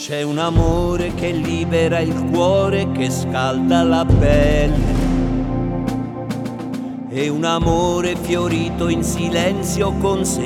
C'è un amore che libera il cuore, che scalda la pelle. È un amore fiorito in silenzio con sé